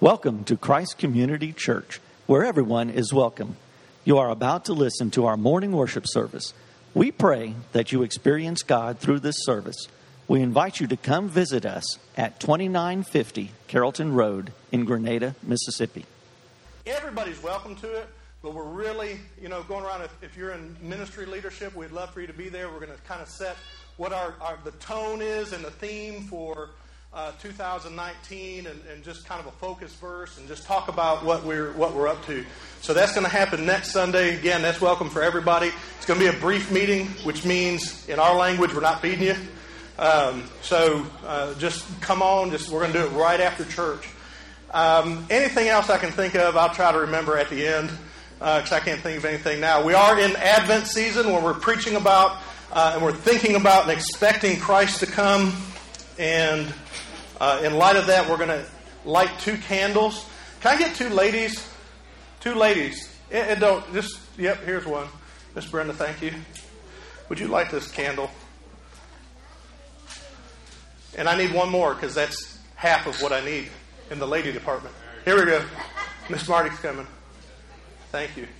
Welcome to Christ Community Church, where everyone is welcome. You are about to listen to our morning worship service. We pray that you experience God through this service. We invite you to come visit us at 2950 Carrollton Road in Grenada, Mississippi. Everybody's welcome to it, but we're really, going around. If you're in ministry leadership, we'd love for you to be there. We're going to kind of set what the tone is and the theme for 2019, and just kind of a focus verse, and just talk about what we're up to. So that's going to happen next Sunday. Again, that's welcome for everybody. It's going to be a brief meeting, which means in our language, we're not feeding you. So just come on. We're going to do it right after church. Anything else I can think of, I'll try to remember at the end, because I can't think of anything now. We are in Advent season, where we're preaching about and we're thinking about and expecting Christ to come. And in light of that, we're going to light 2 candles. Can I get 2 ladies? 2 ladies. Yep, here's one. Miss Brenda, thank you. Would you light this candle? And I need one more, because that's half of what I need in the lady department. Here we go. Miss Marty's coming. Thank you.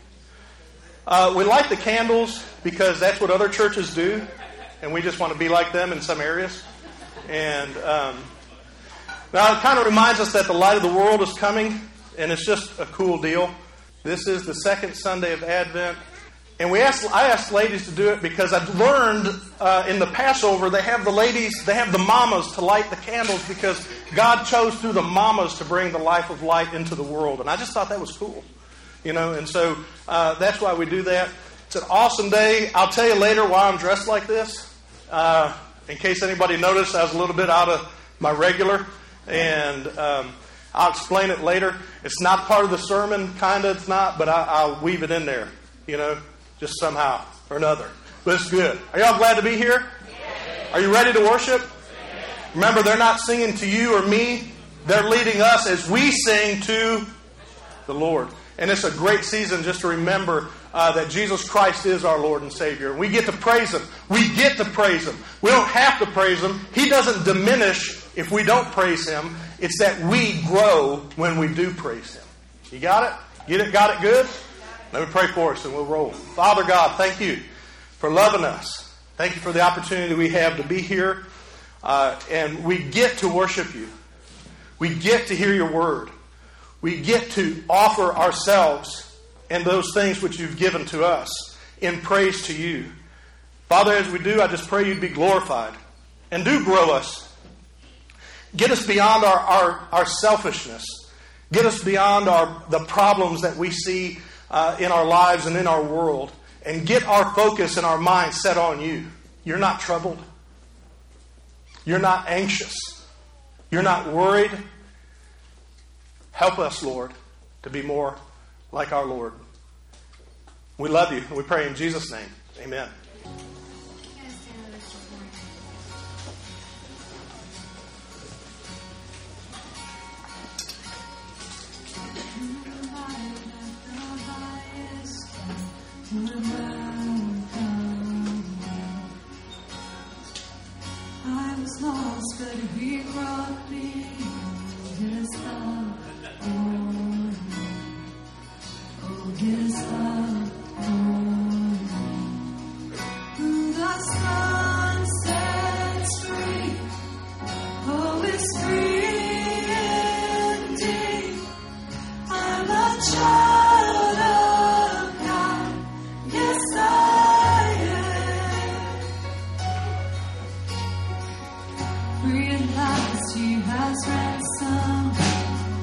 We light the candles because that's what other churches do, and we just want to be like them in some areas. And now it kind of reminds us that the light of the world is coming, and it's just a cool deal. This is the second Sunday of Advent. And I asked ladies to do it because I've learned in the Passover they have the mamas to light the candles, because God chose through the mamas to bring the life of light into the world. And I just thought that was cool. And so that's why we do that. It's an awesome day. I'll tell you later why I'm dressed like this. In case anybody noticed, I was a little bit out of my regular. And I'll explain it later. It's not part of the sermon, kind of, it's not, but I'll weave it in there, just somehow or another. But it's good. Are y'all glad to be here? Are you ready to worship? Remember, they're not singing to you or me. They're leading us as we sing to the Lord. And it's a great season just to remember that Jesus Christ is our Lord and Savior. And we get to praise Him. We get to praise Him. We don't have to praise Him. He doesn't diminish if we don't praise Him. It's that we grow when we do praise Him. You got it? Get it? Got it good? Let me pray for us and we'll roll. Father God, thank you for loving us. Thank you for the opportunity we have to be here. And we get to worship you. We get to hear your word. We get to offer ourselves and those things which you've given to us in praise to you. Father, as we do, I just pray you'd be glorified. And do grow us. Get us beyond our selfishness. Get us beyond the problems that we see in our lives and in our world. And get our focus and our mind set on you. You're not troubled. You're not anxious. You're not worried. Help us, Lord, to be more like our Lord. We love you, and we pray in Jesus' name. Amen. I was lost, but He brought me His love. His love, who the sun sets free, is free indeed. I'm a child of God, yes I am. Realize He has ransomed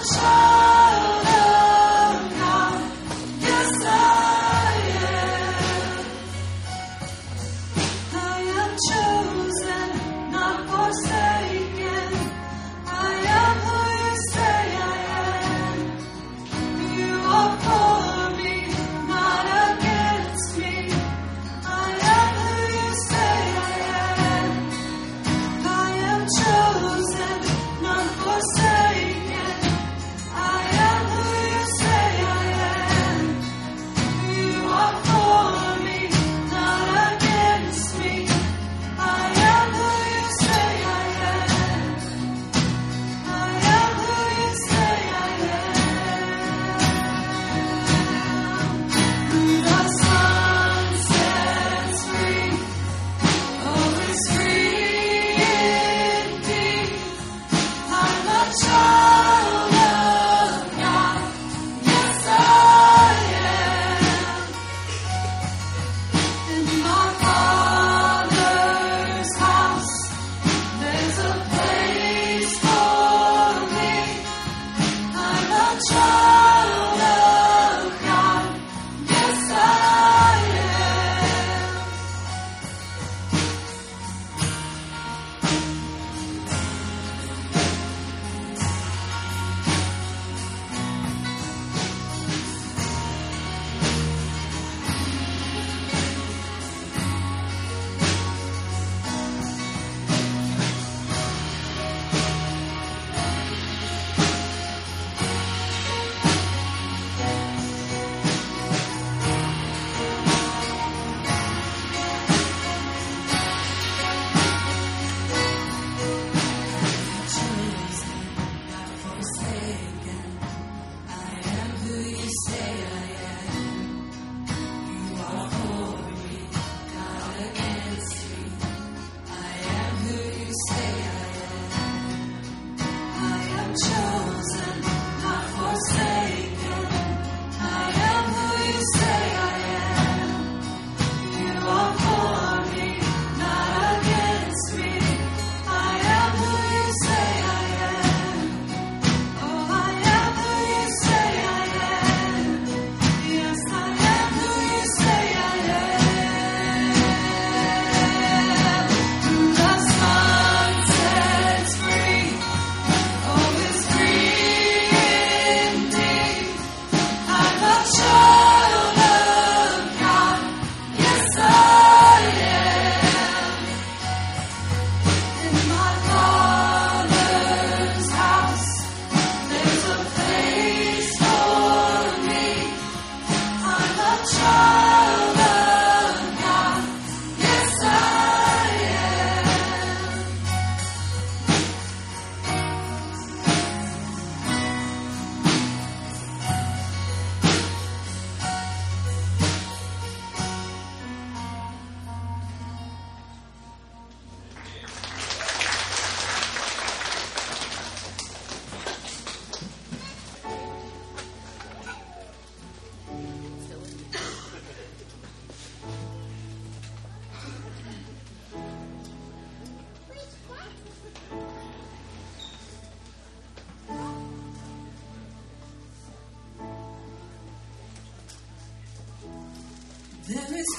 There is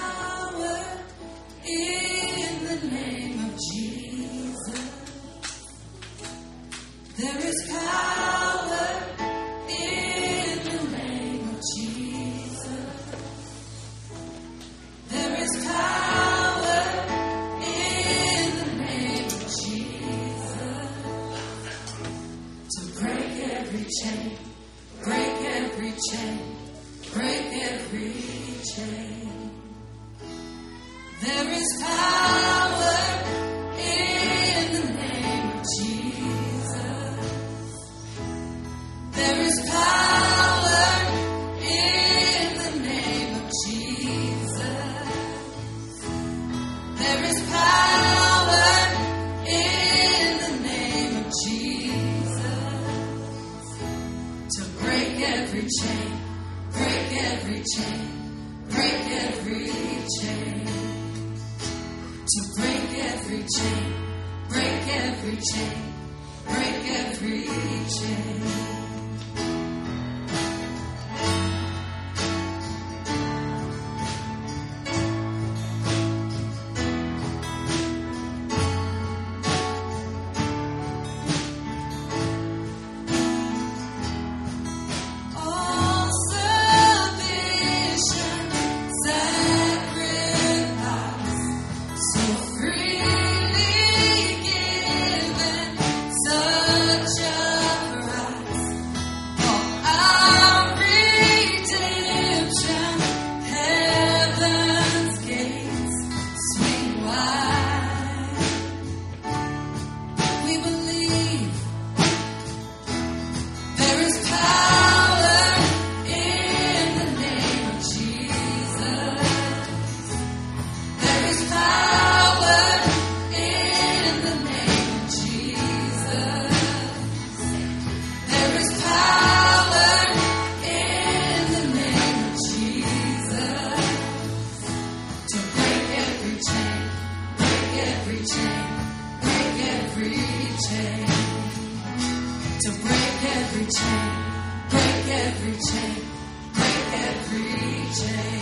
power in the name of Jesus. There is power in the name of Jesus. There is power in the name of Jesus to break every chain, break every chain, break every chain. There is power in the name of Jesus. There is power in the name of Jesus. There is power in the name of Jesus to break every chain, break every chain, break every chain. To break every chain, break every chain, break every chain. to break every chain, break every chain, break every chain.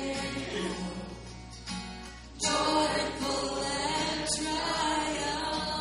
Joyful and triumphant.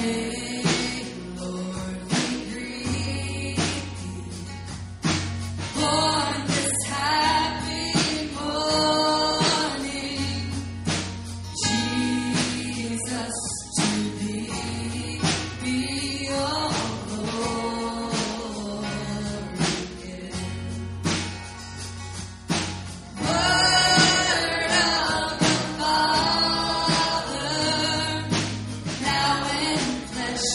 Now in flesh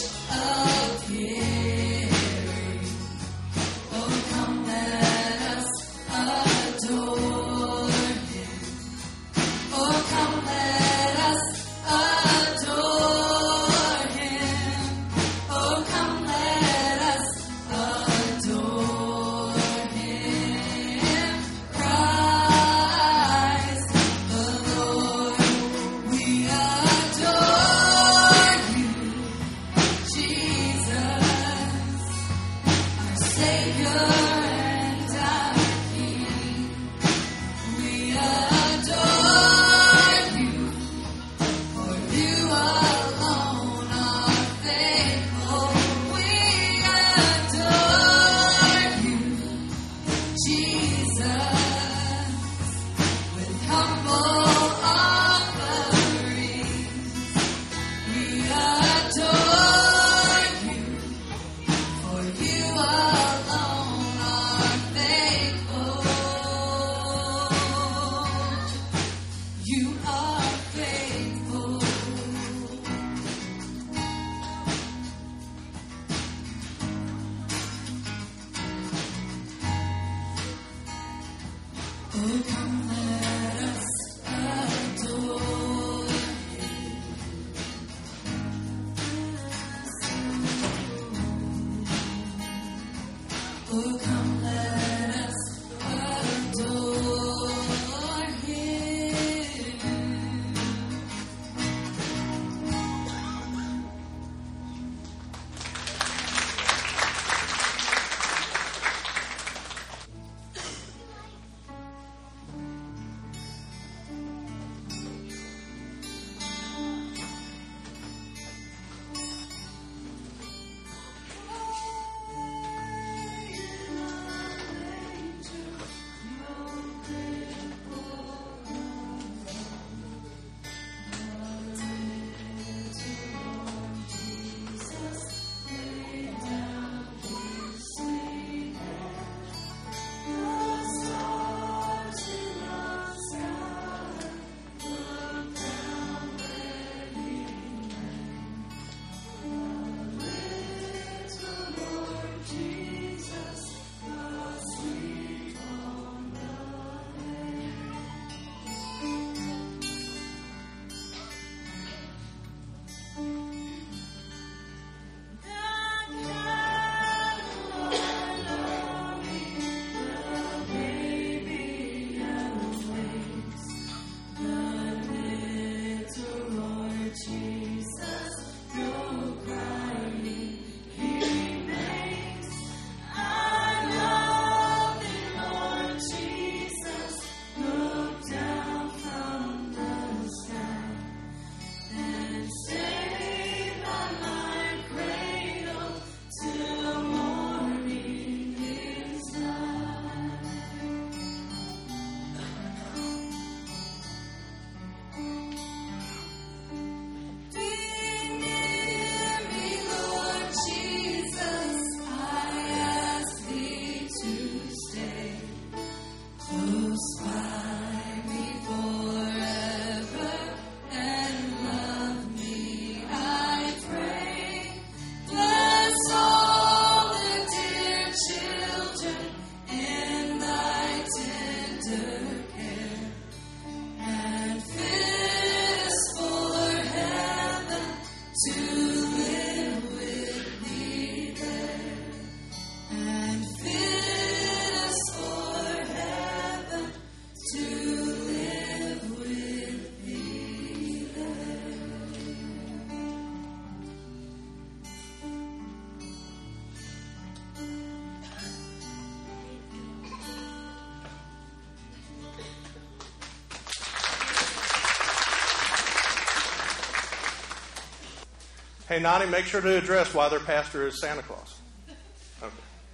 Hey, Nani, make sure to address why their pastor is Santa Claus. Okay.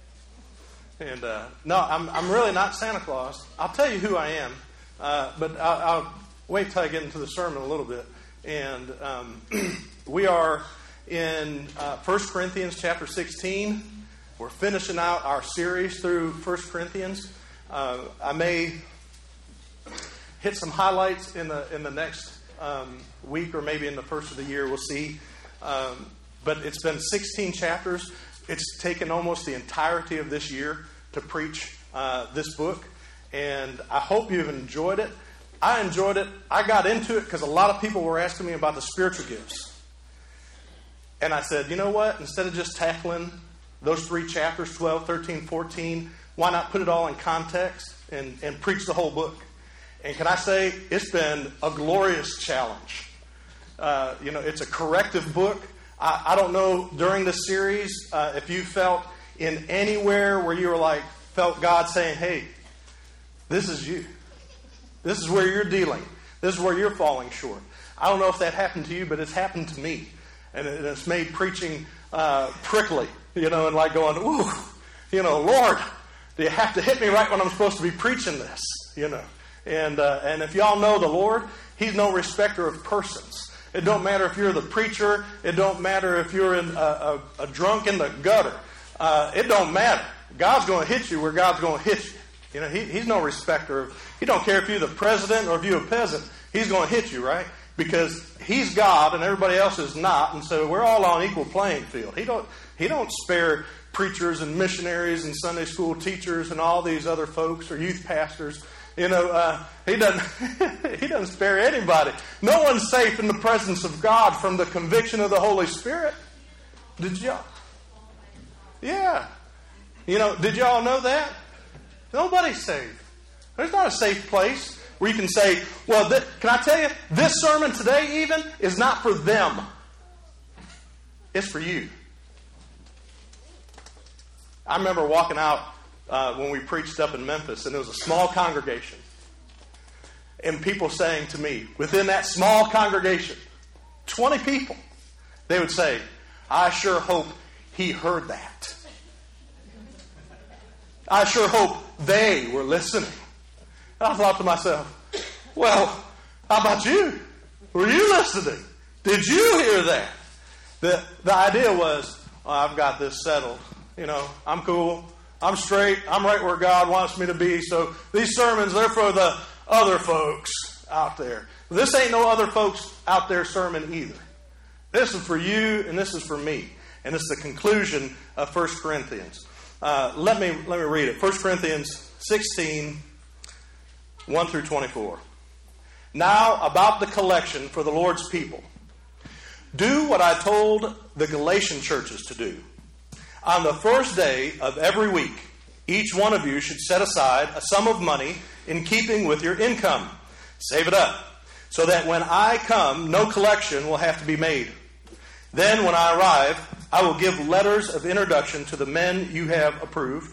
And no, I'm really not Santa Claus. I'll tell you who I am, but I'll wait till I get into the sermon a little bit. And we are in 1 Corinthians chapter 16. We're finishing out our series through 1 Corinthians. I may hit some highlights in the next week or maybe in the first of the year. We'll see. But it's been 16 chapters. It's taken almost the entirety of this year to preach this book. And I hope you've enjoyed it. I enjoyed it. I got into it because a lot of people were asking me about the spiritual gifts. And I said, you know what? Instead of just tackling those 3 chapters, 12, 13, 14, why not put it all in context and preach the whole book? And can I say, it's been a glorious challenge. It's a corrective book. I don't know during this series if you felt in anywhere where you were felt God saying, hey, this is you. This is where you're dealing. This is where you're falling short. I don't know if that happened to you, but it's happened to me. And it's made preaching prickly, and going, ooh, Lord, do you have to hit me right when I'm supposed to be preaching this, And if y'all know the Lord, He's no respecter of persons. It don't matter if you're the preacher. It don't matter if you're in a drunk in the gutter. It don't matter. God's going to hit you where God's going to hit you. He's no respecter of. He don't care if you're the president or if you're a peasant. He's going to hit you, right? Because He's God and everybody else is not, and so we're all on equal playing field. He don't spare preachers and missionaries and Sunday school teachers and all these other folks or youth pastors. He doesn't. He doesn't spare anybody. No one's safe in the presence of God from the conviction of the Holy Spirit. Did y'all? Yeah. Did y'all know that? Nobody's safe. There's not a safe place where you can say, well, can I tell you, this sermon today even is not for them. It's for you. I remember walking out when we preached up in Memphis, and it was a small congregation. And people saying to me, within that small congregation, 20 people, they would say, I sure hope he heard that. I sure hope they were listening. And I thought to myself, well, how about you? Were you listening? Did you hear that? The idea was, I've got this settled. I'm cool. I'm straight. I'm right where God wants me to be. So these sermons, they're for the other folks out there. This ain't no other folks out there sermon either. This is for you and this is for me. And it's the conclusion of 1 Corinthians. Let me read it. 1 Corinthians 16, 1 through 24. Now about the collection for the Lord's people. Do what I told the Galatian churches to do. On the first day of every week, each one of you should set aside a sum of money in keeping with your income. Save it up, so that when I come, no collection will have to be made. Then when I arrive, I will give letters of introduction to the men you have approved,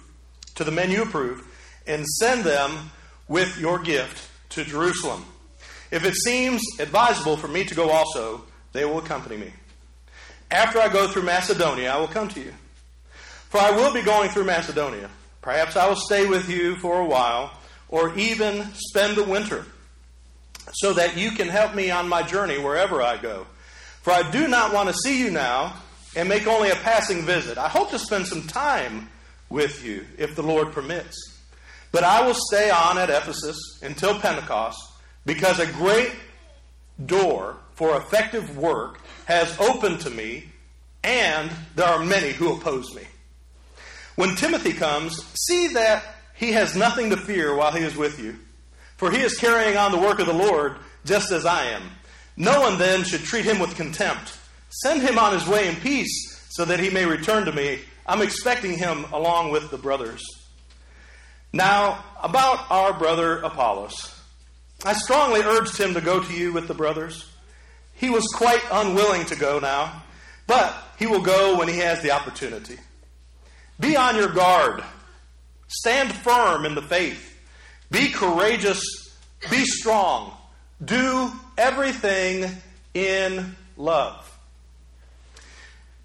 and send them with your gift to Jerusalem. If it seems advisable for me to go also, they will accompany me. After I go through Macedonia, I will come to you. For I will be going through Macedonia. Perhaps I will stay with you for a while, or even spend the winter, so that you can help me on my journey wherever I go. For I do not want to see you now and make only a passing visit. I hope to spend some time with you, if the Lord permits. But I will stay on at Ephesus until Pentecost, because a great door for effective work has opened to me, and there are many who oppose me. When Timothy comes, see that he has nothing to fear while he is with you, for he is carrying on the work of the Lord just as I am. No one then should treat him with contempt. Send him on his way in peace, so that he may return to me. I'm expecting him along with the brothers. Now, about our brother Apollos. I strongly urged him to go to you with the brothers. He was quite unwilling to go now, but he will go when he has the opportunity. Be on your guard. Stand firm in the faith. Be courageous. Be strong. Do everything in love.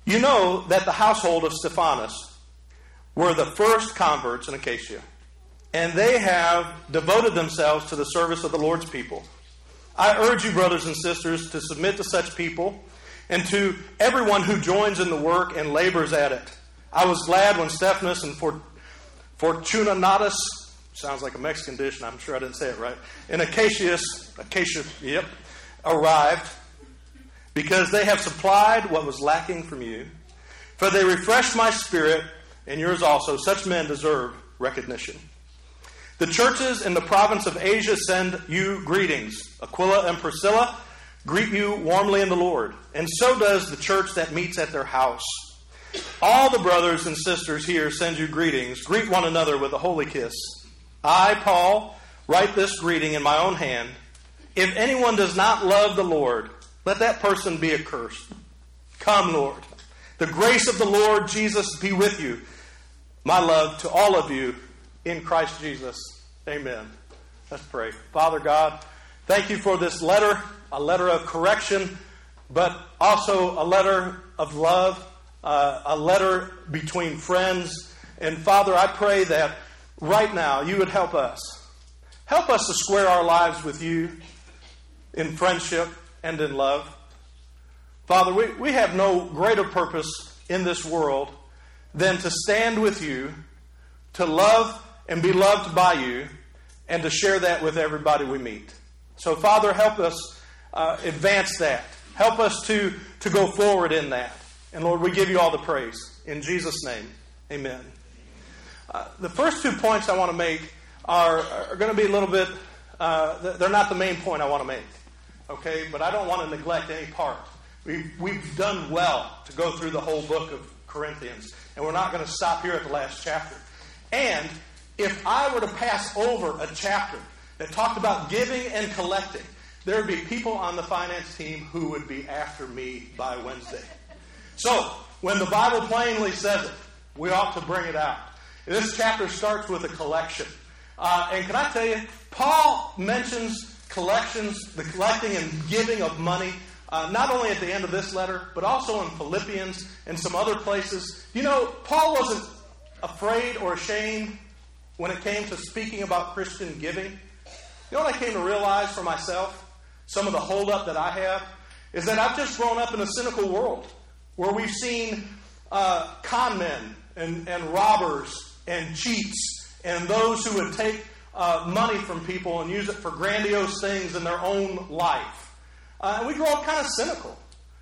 You know that the household of Stephanas were the first converts in Achaia, and they have devoted themselves to the service of the Lord's people. I urge you, brothers and sisters, to submit to such people and to everyone who joins in the work and labors at it. I was glad when Stephanas and Fortunatus, sounds like a Mexican dish, and I'm sure I didn't say it right, and Achaia, arrived, because they have supplied what was lacking from you. For they refreshed my spirit, and yours also. Such men deserve recognition. The churches in the province of Asia send you greetings. Aquila and Priscilla greet you warmly in the Lord, and so does the church that meets at their house. All the brothers and sisters here send you greetings. Greet one another with a holy kiss. I, Paul, write this greeting in my own hand. If anyone does not love the Lord, let that person be accursed. Come, Lord. The grace of the Lord Jesus be with you. My love to all of you in Christ Jesus. Amen. Let's pray. Father God, thank you for this letter, a letter of correction, but also a letter of love, a letter between friends. And Father, I pray that right now you would help us. Help us to square our lives with you in friendship and in love. Father, we have no greater purpose in this world than to stand with you, to love and be loved by you, and to share that with everybody we meet. So, Father, help us advance that. Help us to go forward in that. And, Lord, we give you all the praise. In Jesus' name, amen. The first 2 points I want to make are going to be a little bit, they're not the main point I want to make. Okay, but I don't want to neglect any part. We've done well to go through the whole book of Corinthians, and we're not going to stop here at the last chapter. And if I were to pass over a chapter that talked about giving and collecting, there would be people on the finance team who would be after me by Wednesday. So, when the Bible plainly says it, we ought to bring it out. This chapter starts with a collection. And can I tell you, Paul mentions collections, the collecting and giving of money, not only at the end of this letter, but also in Philippians and some other places. You know, Paul wasn't afraid or ashamed when it came to speaking about Christian giving. You know what I came to realize for myself? Some of the holdup that I have is that I've just grown up in a cynical world where we've seen con men and robbers and cheats and those who would take money from people and use it for grandiose things in their own life. And we grow up kind of cynical.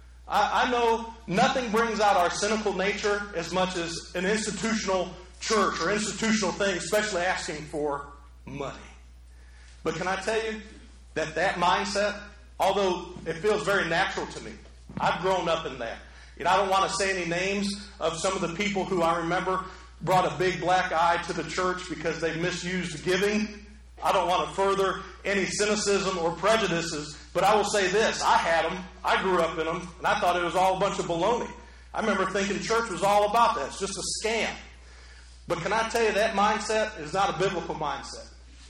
I know nothing brings out our cynical nature as much as an institutional church or institutional thing, especially asking for money. But can I tell you that mindset, although it feels very natural to me, I've grown up in that. You know, I don't want to say any names of some of the people who I remember brought a big black eye to the church because they misused giving. I don't want to further any cynicism or prejudices, but I will say this. I had them. I grew up in them, and I thought it was all a bunch of baloney. I remember thinking church was all about that. It's just a scam. But can I tell you, that mindset is not a biblical mindset.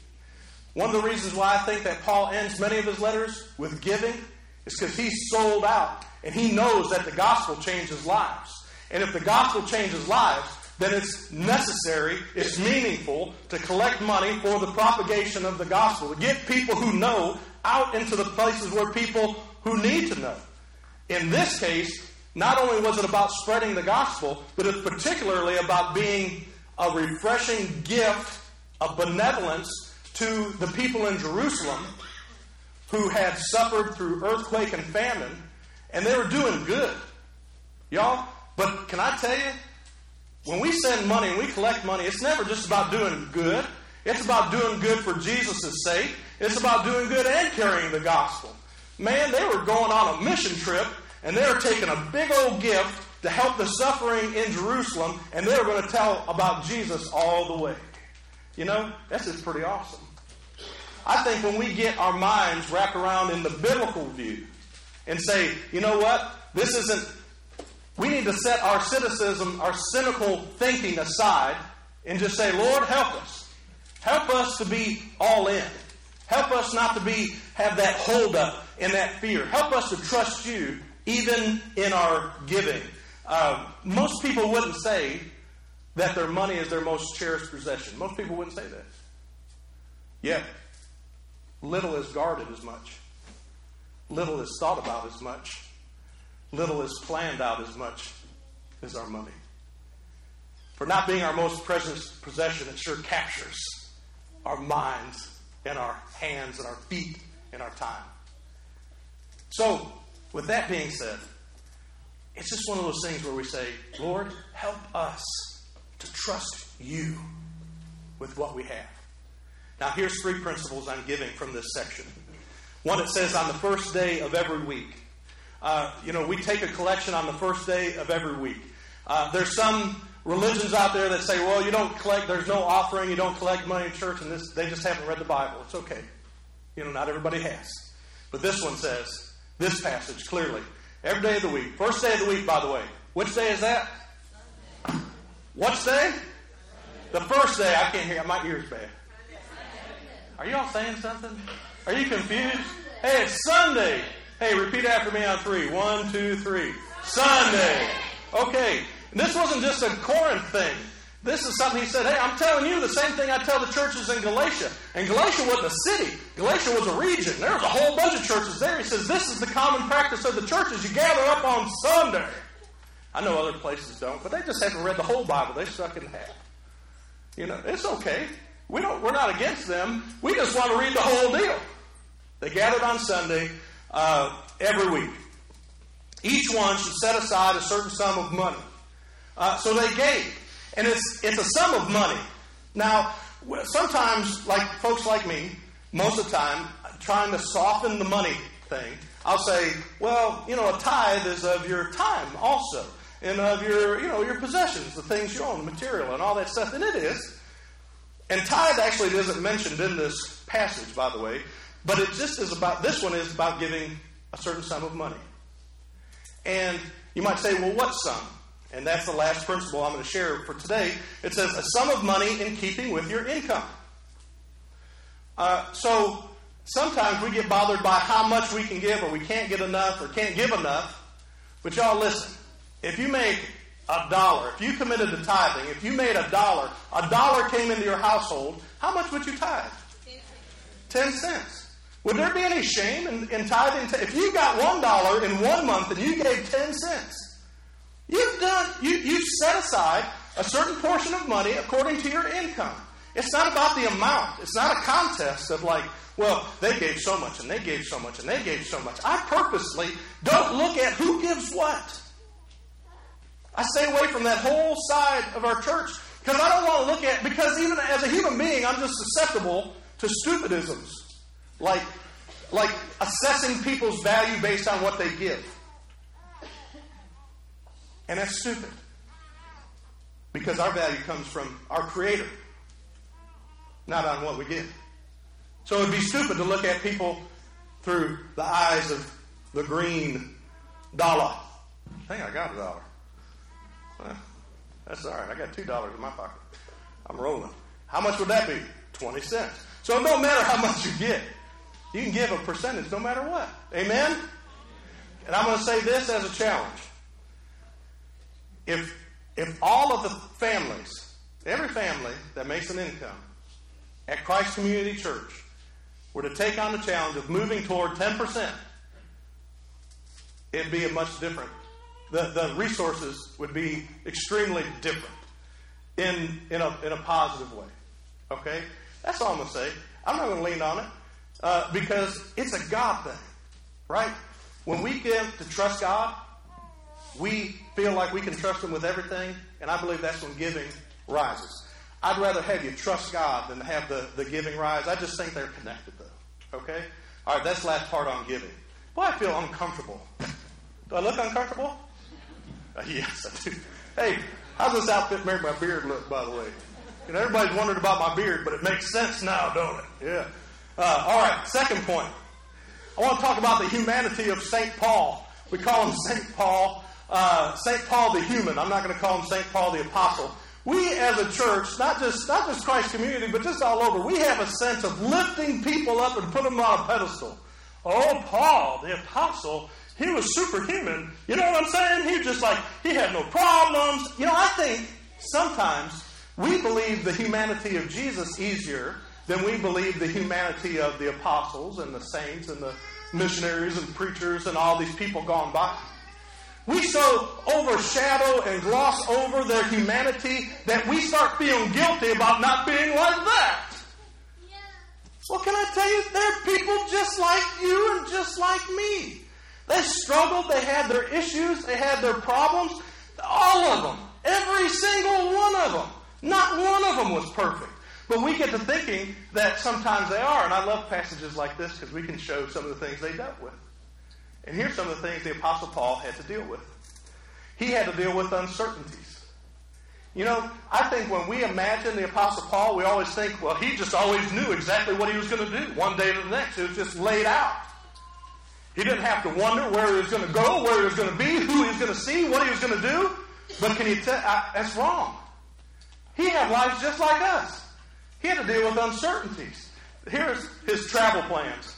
One of the reasons why I think that Paul ends many of his letters with giving is because he's sold out, and he knows that the gospel changes lives. And if the gospel changes lives, then it's necessary, it's meaningful to collect money for the propagation of the gospel, to get people who know out into the places where people who need to know. In this case, not only was it about spreading the gospel, but it's particularly about being a refreshing gift of benevolence to the people in Jerusalem who had suffered through earthquake and famine, and they were doing good. Y'all, but can I tell you, when we send money and we collect money, it's never just about doing good. It's about doing good for Jesus' sake. It's about doing good and carrying the gospel. Man, they were going on a mission trip, and they were taking a big old gift to help the suffering in Jerusalem, and they were going to tell about Jesus all the way. You know, that's just pretty awesome. I think when we get our minds wrapped around in the biblical view and say, you know what, this isn't, we need to set our cynicism, our cynical thinking aside and just say, Lord, help us. Help us to be all in. Help us not to have that hold up and that fear. Help us to trust you even in our giving. Most people wouldn't say that their money is their most cherished possession. Most people wouldn't say that. Yet, little is guarded as much. Little is thought about as much. Little is planned out as much as our money. For not being our most precious possession, it sure captures our minds and our hands and our feet and our time. So, with that being said, it's just one of those things where we say, Lord, help us to trust you with what we have. Now, here's 3 principles I'm giving from this section. One, it says on the first day of every week. We take a collection on the first day of every week. There's some religions out there that say, well, you don't collect, there's no offering, you don't collect money in church, and they just haven't read the Bible. It's okay. Not everybody has. But this one says, this passage clearly, every day of the week. First day of the week, by the way. Which day is that? What day? The first day. I can't hear. My ear's bad. Are you all saying something? Are you confused? Hey, it's Sunday. Hey, repeat after me on 3. 1, 2, 3. Sunday. Okay. And this wasn't just a Corinth thing. This is something he said, hey, I'm telling you the same thing I tell the churches in Galatia. And Galatia wasn't a city. Galatia was a region. There was a whole bunch of churches there. He says, this is the common practice of the churches. You gather up on Sunday. I know other places don't, but they just haven't read the whole Bible. They suck in half. It's okay. We're not against them. We just want to read the whole deal. They gathered on Sunday every week. Each one should set aside a certain sum of money. So they gave. And it's a sum of money. Now, sometimes, like folks like me, most of the time, trying to soften the money thing, I'll say, well, a tithe is of your time also. And of your possessions, the things you own, the material and all that stuff. And it is. And tithe actually isn't mentioned in this passage, by the way. But it just is this one is about giving a certain sum of money. And you might say, well, what sum? And that's the last principle I'm going to share for today. It says, a sum of money in keeping with your income. So sometimes we get bothered by how much we can give, or we can't get enough, or can't give enough. But y'all listen. If you make $1, if you committed to tithing, if you made $1 came into your household, how much would you tithe? 10 cents. Would there be any shame in tithing? If you got $1 in 1 month and you gave 10 cents, you've set aside a certain portion of money according to your income. It's not about the amount. It's not a contest of like, well, they gave so much and they gave so much and they gave so much. I purposely don't look at who gives what. I stay away from that whole side of our church because I don't want to look at, because even as a human being, I'm just susceptible to stupidisms. Like assessing people's value based on what they give. And that's stupid. Because our value comes from our Creator, not on what we give. So it would be stupid to look at people through the eyes of the green dollar. I think I got $1. Well, that's all right. I got $2 in my pocket. I'm rolling. How much would that be? 20 cents. So it don't matter how much you get. You can give a percentage no matter what. Amen? And I'm going to say this as a challenge. If all of the families, every family that makes an income at Christ Community Church were to take on the challenge of moving toward 10%, it'd be a much different. The resources would be extremely different in a positive way. Okay? That's all I'm going to say. I'm not going to lean on it because it's a God thing. Right? When we give to trust God, we feel like we can trust Him with everything, and I believe that's when giving rises. I'd rather have you trust God than have the giving rise. I just think they're connected, though. Okay? All right, that's the last part on giving. Boy, I feel uncomfortable. Do I look uncomfortable? Yes, I do. Hey, how's this outfit make my beard look, by the way? Everybody's wondered about my beard, but it makes sense now, don't it? Yeah. All right, second point. I want to talk about the humanity of St. Paul. We call him St. Paul. St. Paul the human. I'm not going to call him St. Paul the apostle. We as a church, not just Christ Community, but just all over, we have a sense of lifting people up and putting them on a pedestal. Oh, Paul the apostle, He was superhuman. You know what I'm saying? He was just like, he had no problems. You know, I think sometimes we believe the humanity of Jesus easier than we believe the humanity of the apostles and the saints and the missionaries and preachers and all these people gone by. We so overshadow and gloss over their humanity that we start feeling guilty about not being like that. Well, can I tell you, there are people just like you and just like me. They struggled, they had their issues, they had their problems. All of them. Every single one of them. Not one of them was perfect. But we get to thinking that sometimes they are. And I love passages like this because we can show some of the things they dealt with. And here's some of the things the Apostle Paul had to deal with. He had to deal with uncertainties. You know, I think when we imagine the Apostle Paul, we always think, well, he just always knew exactly what he was going to do. One day to the next, it was just laid out. He didn't have to wonder where he was going to go, where he was going to be, who he was going to see, what he was going to do. But can you tell, that's wrong. He had lives just like us. He had to deal with uncertainties. Here's his travel plans.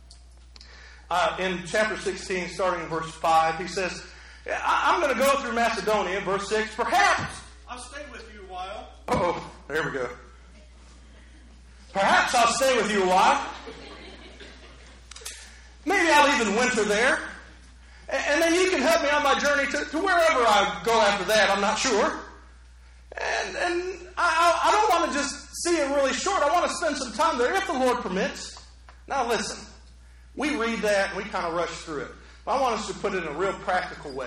In chapter 16, starting in verse 5, he says, I'm going to go through Macedonia. Verse 6, perhaps I'll stay with you a while. Oh, there we go. Perhaps I'll stay with you a while. Maybe I'll even winter there. And then you can help me on my journey to wherever I go after that. I'm not sure. And I don't want to just see it really short. I want to spend some time there if the Lord permits. Now listen. We read that and we kind of rush through it. But I want us to put it in a real practical way.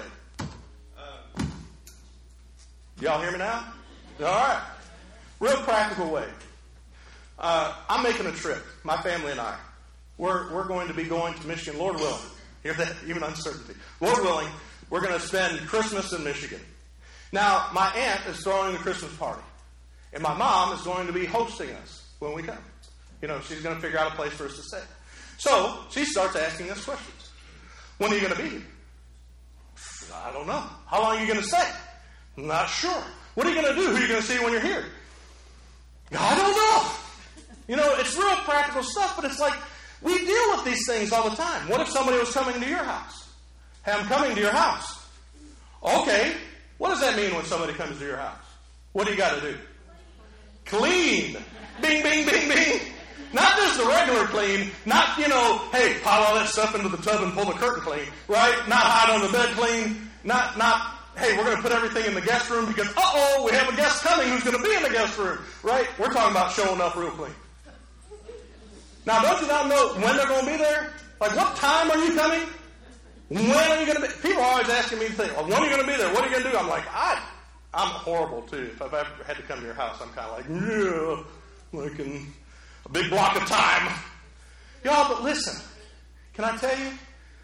Y'all hear me now? All right. Real practical way. I'm making a trip. My family and I. We're going to be going to Michigan, Lord willing. Hear that? Even uncertainty. Lord willing, we're going to spend Christmas in Michigan. Now, my aunt is throwing a Christmas party. And my mom is going to be hosting us when we come. You know, she's going to figure out a place for us to stay. So, she starts asking us questions. When are you going to be here? I don't know. How long are you going to stay? Not sure. What are you going to do? Who are you going to see when you're here? I don't know. You know, it's real practical stuff, but it's like we deal with these things all the time. What if somebody was coming to your house? Hey, I'm coming to your house. Okay. What does that mean when somebody comes to your house? What do you got to do? Clean. Bing, bing, bing, bing. Not just a regular clean. Not, you know, hey, pile all that stuff into the tub and pull the curtain clean. Right? Not hide on the bed clean. Not, hey, we're going to put everything in the guest room because, we have a guest coming who's going to be in the guest room. Right? We're talking about showing up real clean. Now, don't you now know when they're going to be there? Like, what time are you coming? When are you going to be? People are always asking me to think, well, when are you going to be there? What are you going to do? I'm like, I'm horrible, too. If I've ever had to come to your house, I'm kind of like, yeah, like in a big block of time. Y'all, but listen, can I tell you?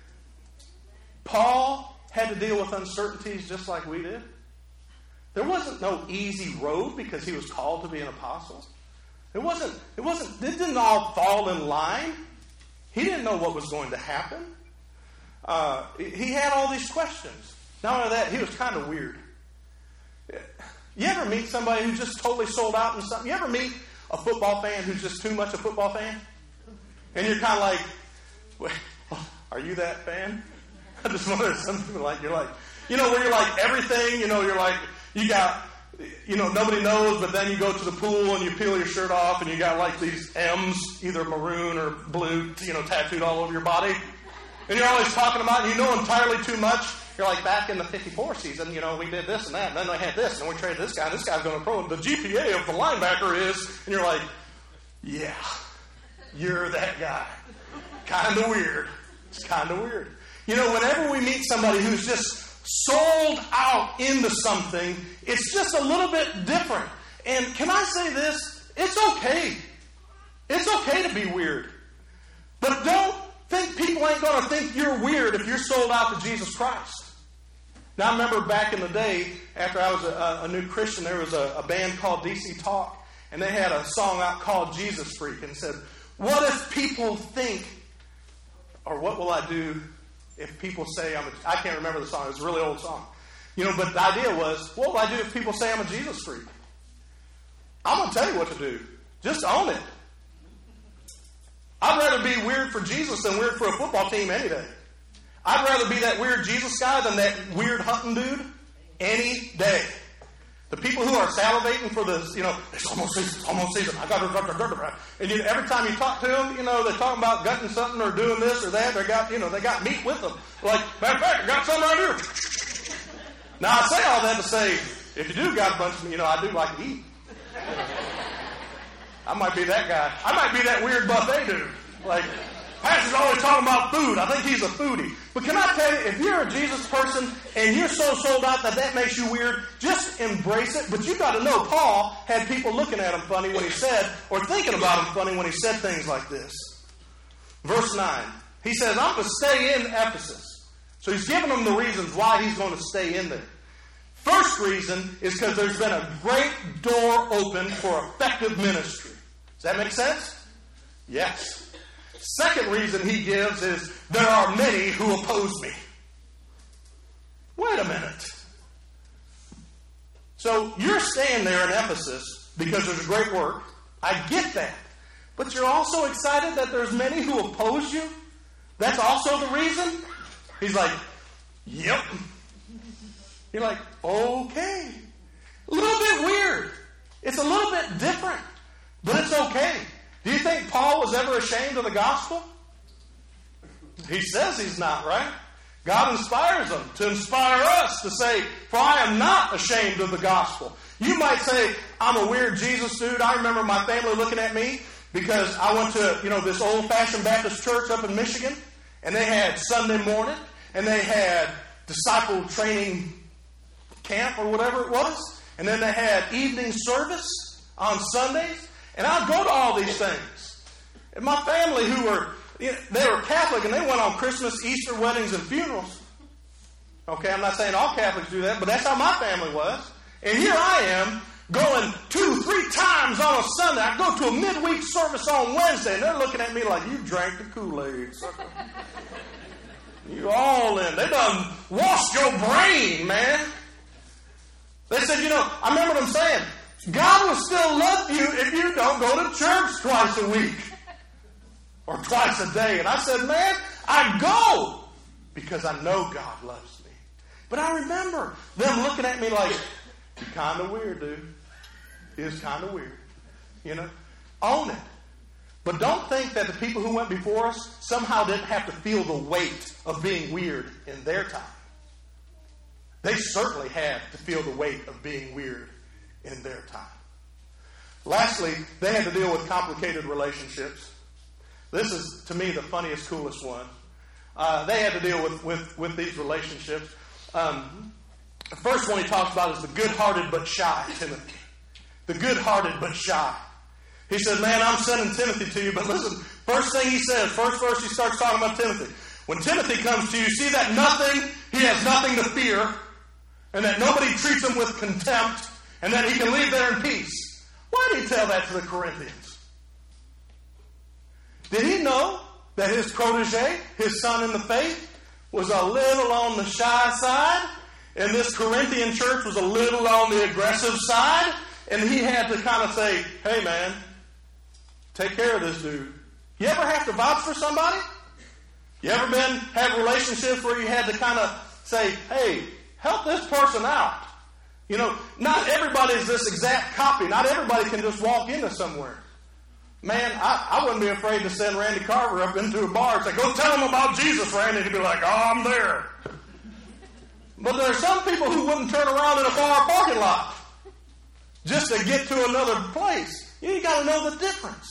Paul had to deal with uncertainties just like we did. There wasn't no easy road because he was called to be an apostle. It didn't all fall in line. He didn't know what was going to happen. He had all these questions. Not only that, he was kind of weird. You ever meet somebody who's just totally sold out in something? You ever meet a football fan who's just too much a football fan? And you're kind of like, wait, are you that fan? I just wonder, some people like, you're like, you know, where you're like everything, you know, you're like, you got, you know, nobody knows, but then you go to the pool and you peel your shirt off and you got like these M's, either maroon or blue, you know, tattooed all over your body. And you're always talking about it, and you know entirely too much. You're like, back in the 54 season, you know, we did this and that, and then they had this, and we traded this guy, and this guy's going to pro, and the GPA of the linebacker is, and you're like, yeah, you're that guy. Kind of weird. It's kind of weird. You know, whenever we meet somebody who's just sold out into something, it's just a little bit different. And can I say this? It's okay. It's okay to be weird. But don't think people ain't going to think you're weird if you're sold out to Jesus Christ. Now, I remember back in the day, after I was a new Christian, there was a band called DC Talk, and they had a song out called Jesus Freak, and said, what if people think, or what will I do if people say I can't remember the song, it was a really old song. You know, but the idea was, what will I do if people say I'm a Jesus freak? I'm going to tell you what to do. Just own it. I'd rather be weird for Jesus than weird for a football team any day. I'd rather be that weird Jesus guy than that weird hunting dude any day. The people who are salivating for this, it's almost season. I got to. And every time you talk to them, they're talking about gutting something or doing this or that. They got meat with them. Like, matter of fact, I got some right here. Now I say all that to say, if you do got a bunch of, I do like to eat. I might be that guy. I might be that weird buffet dude. Like, Pastor's always talking about food. I think he's a foodie. But can I tell you, if you're a Jesus person and you're so sold out that makes you weird, just embrace it. But you got to know, Paul had people looking at him funny when he said, or thinking about him funny when he said things like this. Verse 9. He says, I'm going to stay in Ephesus. So he's giving them the reasons why he's going to stay in there. First reason is because there's been a great door open for effective ministry. Does that make sense? Yes. Second reason he gives is there are many who oppose me. Wait a minute. So you're staying there in Ephesus because there's a great work. I get that. But you're also excited that there's many who oppose you? That's also the reason? He's like, yep. You're like, okay. A little bit weird. It's a little bit different. But it's okay. Do you think Paul was ever ashamed of the gospel? He says he's not, right? God inspires him to inspire us to say, for I am not ashamed of the gospel. You might say, I'm a weird Jesus dude. I remember my family looking at me because I went to, this old-fashioned Baptist church up in Michigan, and they had Sunday morning, and they had disciple training camp or whatever it was, and then they had evening service on Sundays. And I'd go to all these things. And my family they were Catholic and they went on Christmas, Easter, weddings, and funerals. Okay, I'm not saying all Catholics do that, but that's how my family was. And here I am going 2-3 times on a Sunday. I go to a midweek service on Wednesday and they're looking at me like, you drank the Kool-Aid, sucker. You all in. They done washed your brain, man. They said, I remember them saying, God will still love you if you don't go to church twice a week or twice a day. And I said, man, I go because I know God loves me. But I remember them looking at me like, you're kind of weird, dude. It's kind of weird. Own it. But don't think that the people who went before us somehow didn't have to feel the weight of being weird in their time. They certainly had to feel the weight of being weird in their time. Lastly, they had to deal with complicated relationships. This is, to me, the funniest, coolest one. They had to deal with these relationships. The first one he talks about is the good-hearted but shy Timothy. The good-hearted but shy. He said, man, I'm sending Timothy to you, but listen, first thing he says, first verse he starts talking about Timothy. When Timothy comes to you, see that he has nothing to fear, and that nobody treats him with contempt, and that he can leave there in peace. Why did he tell that to the Corinthians? Did he know that his protege, his son in the faith, was a little on the shy side, and this Corinthian church was a little on the aggressive side, and he had to kind of say, hey man, take care of this dude. You ever have to vouch for somebody? You ever have relationships where you had to kind of say, hey, help this person out? Not everybody is this exact copy. Not everybody can just walk into somewhere. Man, I wouldn't be afraid to send Randy Carver up into a bar and say, go tell him about Jesus, Randy. He'd be like, oh, I'm there. But there are some people who wouldn't turn around in a bar parking lot just to get to another place. You got to know the difference.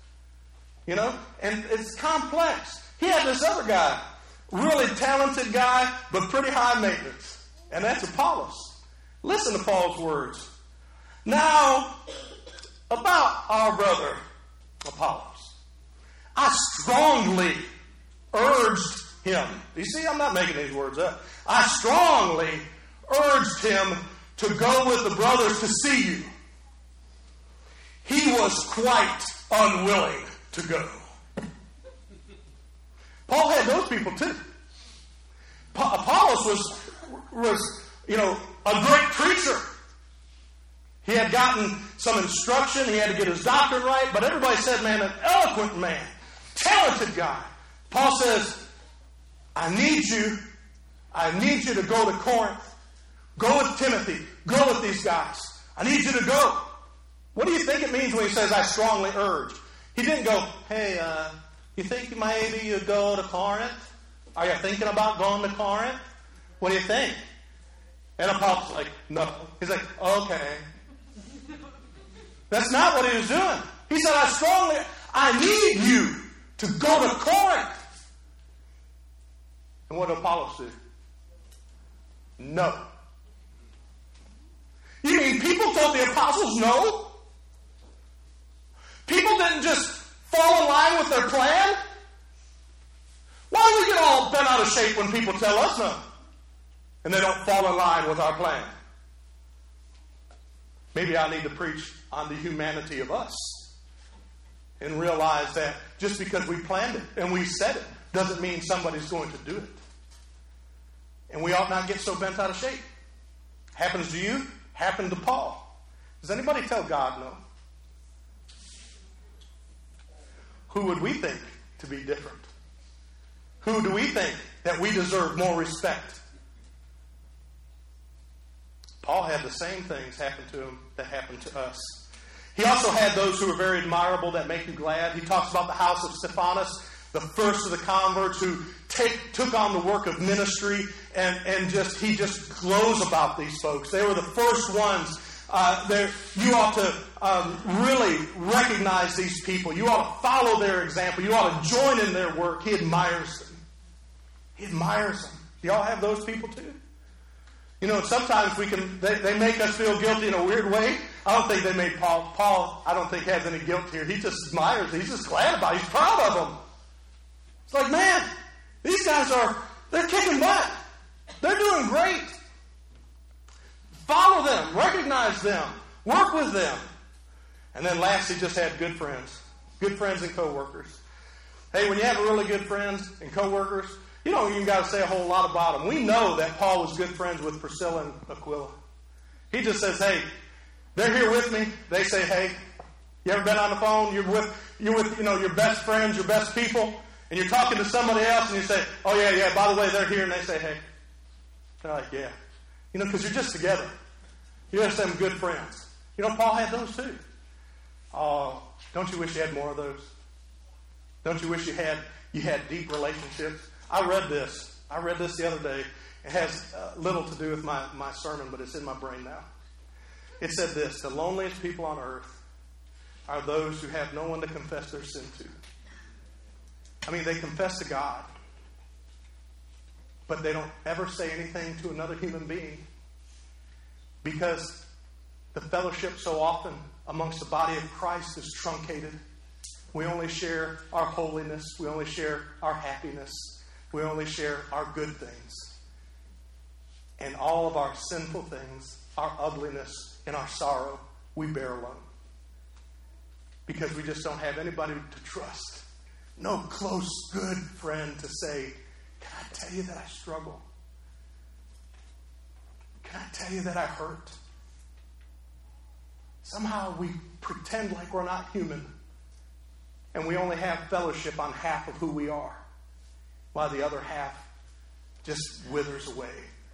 And it's complex. He had this other guy, really talented guy, but pretty high maintenance. And that's Apollos. Listen to Paul's words. Now, about our brother Apollos, I strongly urged him. You see, I'm not making these words up. I strongly urged him to go with the brothers to see you. He was quite unwilling to go. Paul had those people too. Apollos was a great preacher. He had gotten some instruction. He had to get his doctrine right. But everybody said, man, an eloquent man, talented guy. Paul says, I need you to go to Corinth. Go with Timothy. Go with these guys. I need you to go. What do you think it means when he says, I strongly urge? He didn't go, hey, you think maybe you go to Corinth? Are you thinking about going to Corinth? What do you think? And Apollos like, no. He's like, okay. That's not what he was doing. He said, I need you to go to Corinth. And what did Apollos do? No. You mean people told the apostles no? People didn't just fall in line with their plan? Why do we get all bent out of shape when people tell us no? And they don't fall in line with our plan? Maybe I need to preach on the humanity of us and realize that just because we planned it and we said it doesn't mean somebody's going to do it. And we ought not get so bent out of shape. Happens to you, happened to Paul. Does anybody tell God no? Who would we think to be different? Who do we think that we deserve more respect? Paul had the same things happen to him that happened to us. He also had those who were very admirable that make you glad. He talks about the house of Stephanas, the first of the converts who took on the work of ministry, and he just glows about these folks. They were the first ones. You ought to really recognize these people. You ought to follow their example. You ought to join in their work. He admires them. He admires them. Do y'all have those people too? You know, sometimes they make us feel guilty in a weird way. I don't think they made Paul. Paul, I don't think has any guilt here. He just admires it. He's just glad about it. He's proud of them. It's like, man, these guys they're kicking butt. They're doing great. Follow them. Recognize them. Work with them. And then lastly, just have good friends. Good friends and coworkers. Hey, when you have really good friends and coworkers, you don't even got to say a whole lot about them. We know that Paul was good friends with Priscilla and Aquila. He just says, hey, they're here with me. They say, hey, you ever been on the phone? You're with your best friends, your best people, and you're talking to somebody else, and you say, oh, yeah, by the way, they're here, and they say, hey. They're like, yeah. You know, because you're just together. You're just some good friends. You know, Paul had those too. Oh, don't you wish you had more of those? Don't you wish you had deep relationships? I read this the other day. It has little to do with my sermon, but it's in my brain now. It said this: the loneliest people on earth are those who have no one to confess their sin to. I mean, they confess to God, but they don't ever say anything to another human being, because the fellowship so often amongst the body of Christ is truncated. We only share our holiness. We only share our happiness. We only share our good things. And all of our sinful things, our ugliness and our sorrow, we bear alone. Because we just don't have anybody to trust. No close, good friend to say, can I tell you that I struggle? Can I tell you that I hurt? Somehow we pretend like we're not human. And we only have fellowship on half of who we are, while the other half just withers away.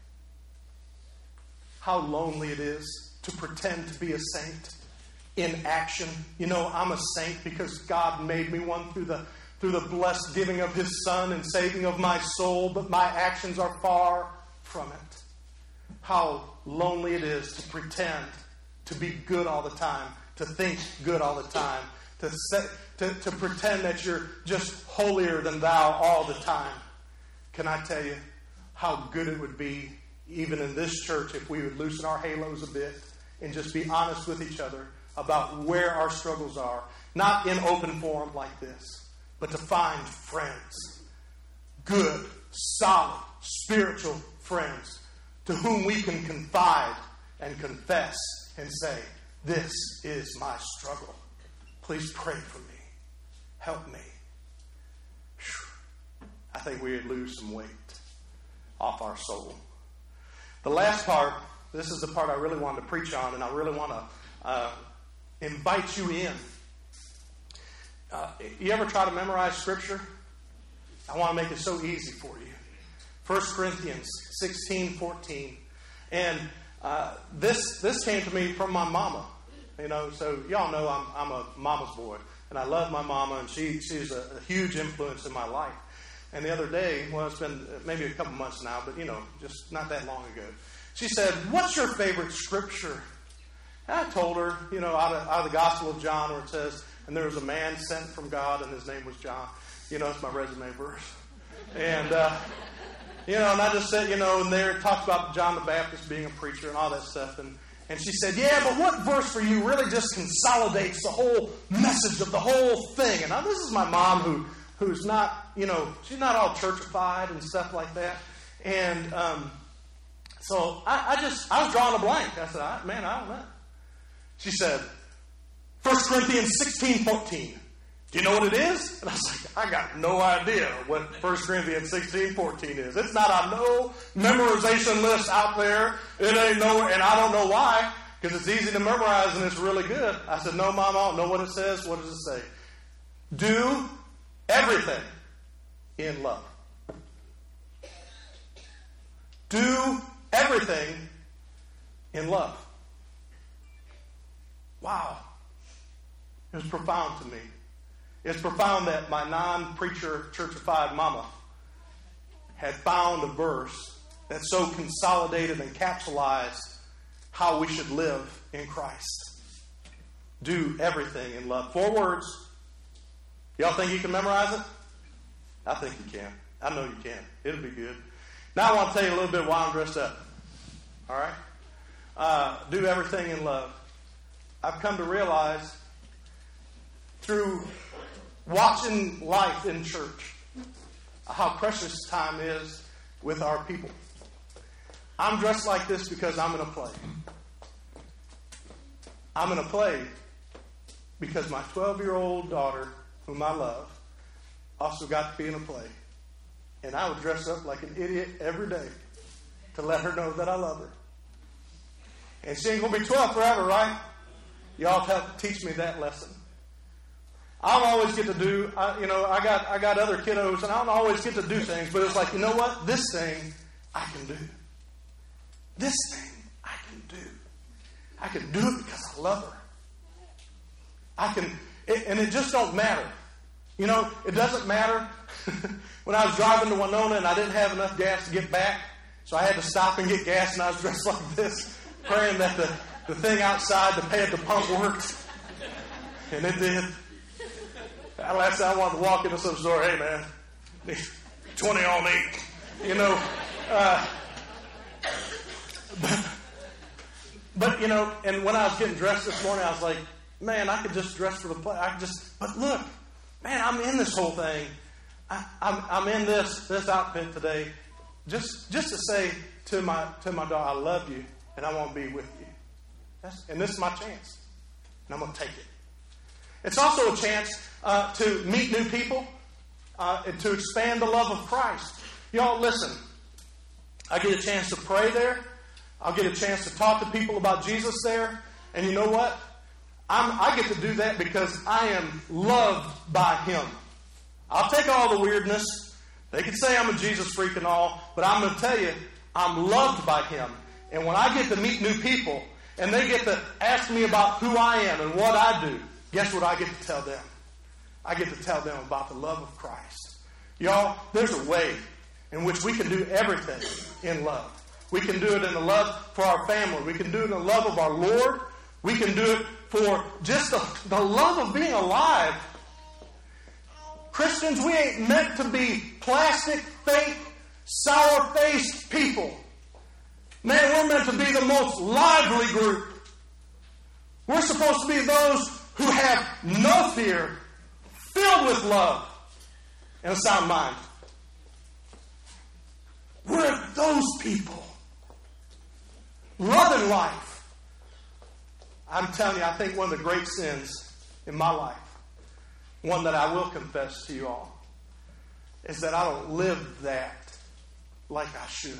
How lonely it is to pretend to be a saint in action. You know, I'm a saint because God made me one through the blessed giving of His Son and saving of my soul, but my actions are far from it. How lonely it is to pretend to be good all the time, to think good all the time, to pretend that you're just holier than thou all the time. Can I tell you how good it would be, even in this church, if we would loosen our halos a bit and just be honest with each other about where our struggles are. Not in open forum like this, but to find friends. Good, solid, spiritual friends to whom we can confide and confess and say, this is my struggle. Please pray for me. Help me. I think we would lose some weight off our soul. The last part, this is the part I really wanted to preach on, and I really want to invite you in. You ever try to memorize Scripture? I want to make it so easy for you. 1 Corinthians 16:14. And this came to me from my mama. You know, so y'all know I'm a mama's boy. And I love my mama, and she's a huge influence in my life. And the other day, well, it's been maybe a couple months now, but, you know, just not that long ago, she said, "What's your favorite scripture?" And I told her, you know, out of the Gospel of John, where it says, "And there was a man sent from God, and his name was John." You know, it's my resume verse. And, you know, and I just said, you know, and there it talks about John the Baptist being a preacher and all that stuff. And she said, "Yeah, but what verse for you really just consolidates the whole message of the whole thing?" And now this is my mom who's not, you know, she's not all churchified and stuff like that. And so I was drawing a blank. I said, "Man, I don't know." She said, 1 Corinthians 16:14. "Do you know what it is?" And I was like, "I got no idea what 1 Corinthians 16:14 is. It's not on no memorization list out there. It ain't nowhere, and I don't know why, because it's easy to memorize and it's really good." I said, "No, Mom, I don't know what it says." "What does it say?" "Do everything in love." Do everything in love. Wow. It was profound to me. It's profound that my non-preacher, churchified mama had found a verse that so consolidated and capsulized how we should live in Christ. Do everything in love. 4 words. Y'all think you can memorize it? I think you can. I know you can. It'll be good. Now I want to tell you a little bit why I'm dressed up. All right? Do everything in love. I've come to realize through watching life in church how precious time is with our people. I'm dressed like this because I'm in a play. I'm in a play because my 12-year-old daughter, whom I love, also got to be in a play. And I would dress up like an idiot every day to let her know that I love her. And she ain't going to be 12 forever, right? Y'all help teach me that lesson. I don't always get to do, I got other kiddos, and I don't always get to do things, but it's like, you know what? This thing I can do. This thing I can do. I can do it because I love her. And it just don't matter. You know, it doesn't matter. When I was driving to Winona and I didn't have enough gas to get back, so I had to stop and get gas, and I was dressed like this, praying that the thing outside, the pay at the pump worked. And it did. Last time I wanted to walk into some store, "Hey man, 20 on 8. You know, but you know, and when I was getting dressed this morning, I was like, man, I could just dress for the play. But look, man, I'm in this whole thing. I'm in this outfit today, just to say to my daughter, I love you, and I want to be with you. And this is my chance, and I'm going to take it. It's also a chance to meet new people and to expand the love of Christ. Y'all, listen. I get a chance to pray there. I'll get a chance to talk to people about Jesus there. And you know what? I get to do that because I am loved by Him. I'll take all the weirdness. They can say I'm a Jesus freak and all, but I'm going to tell you, I'm loved by Him. And when I get to meet new people, and they get to ask me about who I am and what I do, guess what I get to tell them? I get to tell them about the love of Christ. Y'all, there's a way in which we can do everything in love. We can do it in the love for our family. We can do it in the love of our Lord. We can do it for just the love of being alive. Christians, we ain't meant to be plastic, fake, sour-faced people. Man, we're meant to be the most lively group. We're supposed to be those who have no fear, filled with love and a sound mind. We're those people. Loving life. I'm telling you, I think one of the great sins in my life, one that I will confess to you all, is that I don't live that like I should.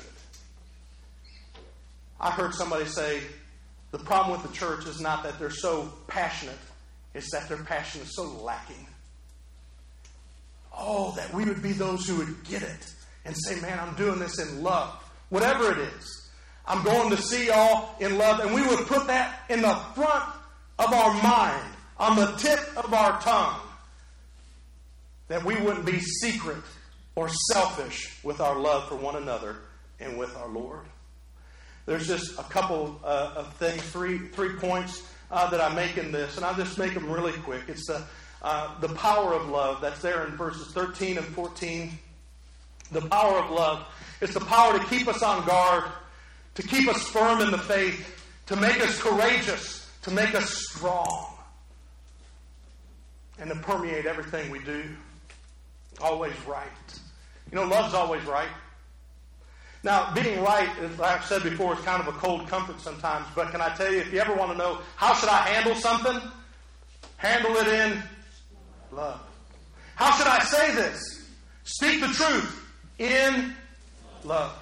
I heard somebody say, the problem with the church is not that they're so passionate, it's that their passion is so lacking. Oh, that we would be those who would get it and say, man, I'm doing this in love. Whatever it is. I'm going to see y'all in love. And we would put that in the front of our mind, on the tip of our tongue. That we wouldn't be secret or selfish with our love for one another and with our Lord. There's just a couple of things, three points that I make in this, and I'll just make them really quick. It's the power of love. That's there in verses 13 and 14. The power of love. It's the power to keep us on guard, to keep us firm in the faith, to make us courageous, to make us strong, and to permeate everything we do. Always right. You know, love's always right. Now, being right, as I've said before, is kind of a cold comfort sometimes. But can I tell you, if you ever want to know, how should I handle something? Handle it in love. How should I say this? Speak the truth in love.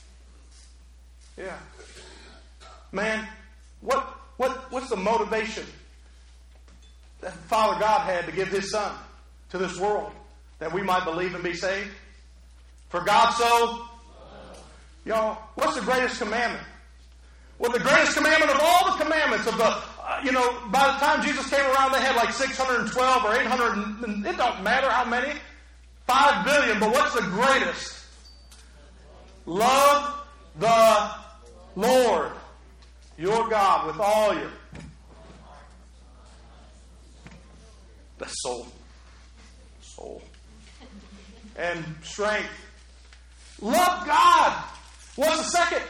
Yeah. Man, what's the motivation that Father God had to give His Son to this world? That we might believe and be saved? For God so... Y'all, what's the greatest commandment? Well, the greatest commandment of all the commandments of the, by the time Jesus came around, they had like 612 or 800, and it don't matter how many, 5 billion, but what's the greatest? Love the Lord, your God, with all your... The soul. And strength. Love God. What's the second?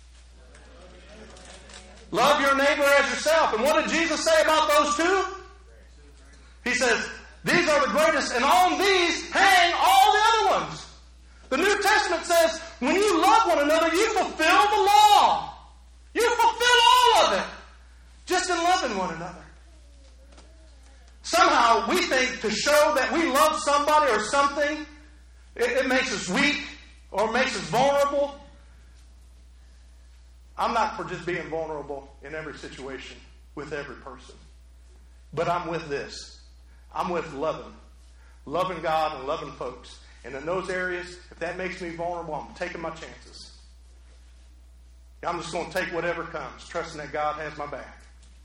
Love your neighbor as yourself. And what did Jesus say about those two? He says, these are the greatest, and on these hang all the other ones. The New Testament says, when you love one another, you fulfill the law. You fulfill all of it. Just in loving one another. Somehow we think to show that we love somebody or something, it makes us weak or makes us vulnerable. I'm not for just being vulnerable in every situation with every person. But I'm with this. I'm with loving. Loving God and loving folks. And in those areas, if that makes me vulnerable, I'm taking my chances. I'm just going to take whatever comes, trusting that God has my back.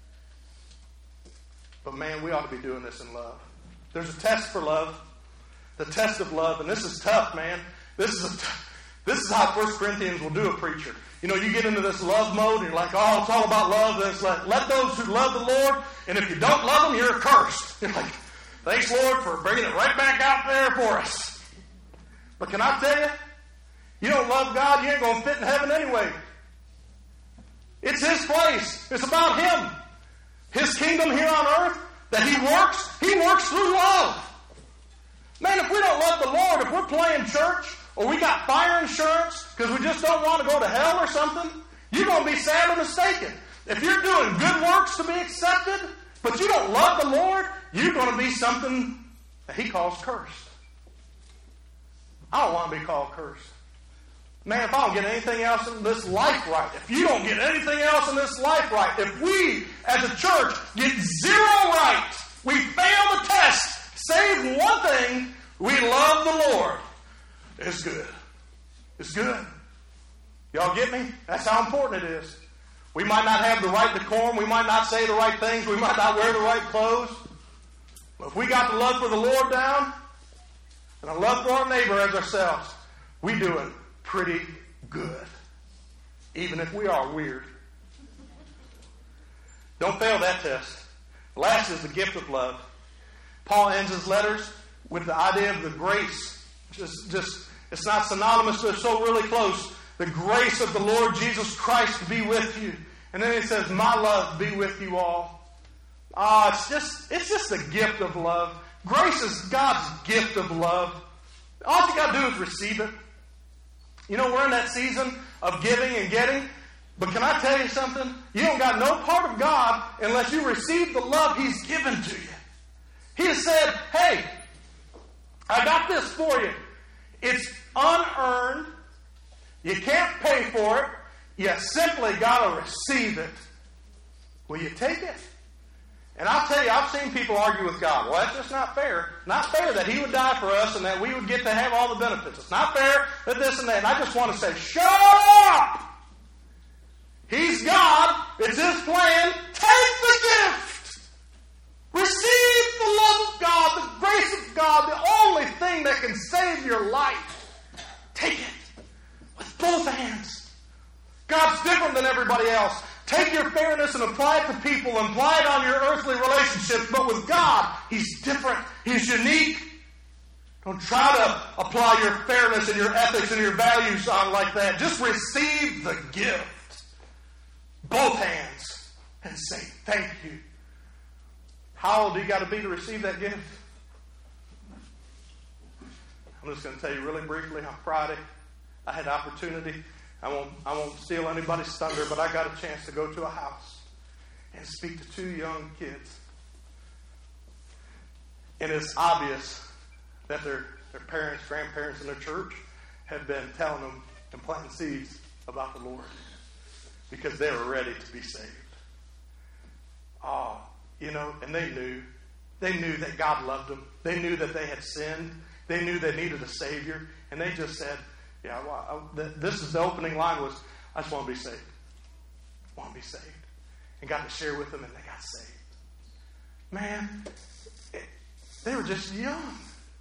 But man, we ought to be doing this in love. There's a test for love. The test of love. And this is tough, man. This is how 1 Corinthians will do a preacher. You know, you get into this love mode and you're like, oh, it's all about love. Then it's like, let those who love the Lord, and if you don't love them, you're cursed. You're like, thanks, Lord, for bringing it right back out there for us. But can I tell you, you don't love God, you ain't going to fit in heaven anyway. It's His place. It's about Him. His kingdom here on earth that He works through love. Man, if we don't love the Lord, if we're playing church, or we got fire insurance because we just don't want to go to hell or something, you're going to be sadly mistaken. If you're doing good works to be accepted, but you don't love the Lord, you're going to be something that He calls cursed. I don't want to be called cursed. Man, if I don't get anything else in this life right, if you don't get anything else in this life right, if we as a church get 0 right, we fail the test, save one thing, we love the Lord. It's good. It's good. Y'all get me? That's how important it is. We might not have the right decorum. We might not say the right things. We might not wear the right clothes. But if we got the love for the Lord down and a love for our neighbor as ourselves, we doing pretty good. Even if we are weird. Don't fail that test. Last is the gift of love. Paul ends his letters with the idea of the grace. Just it's not synonymous, but it's so really close. The grace of the Lord Jesus Christ be with you. And then he says, my love be with you all. It's just a gift of love. Grace is God's gift of love. All you got to do is receive it. You know, we're in that season of giving and getting. But can I tell you something? You don't got no part of God unless you receive the love He's given to you. He has said, hey, I got this for you. It's unearned. You can't pay for it. You simply got to receive it. Will you take it? And I'll tell you, I've seen people argue with God. Well, that's just not fair. Not fair that He would die for us and that we would get to have all the benefits. It's not fair that this and that. And I just want to say, shut up! He's God. It's His plan. Take the gift. Receive the love of God, the grace of God, the only thing that can save your life. Take it with both hands. God's different than everybody else. Take your fairness and apply it to people and apply it on your earthly relationships. But with God, He's different. He's unique. Don't try to apply your fairness and your ethics and your values on like that. Just receive the gift. Both hands. And say, thank you. How old do you got to be to receive that gift? I'm just going to tell you really briefly. On Friday, I had opportunity. I won't steal anybody's thunder, but I got a chance to go to a house and speak to 2 young kids. And it's obvious that their parents, grandparents in their church have been telling them and planting seeds about the Lord because they were ready to be saved. And they knew that God loved them. They knew that they had sinned. They knew they needed a Savior. And they just said, yeah, this is the opening line was, I just want to be saved. I want to be saved. And got to share with them, and they got saved. Man, they were just young.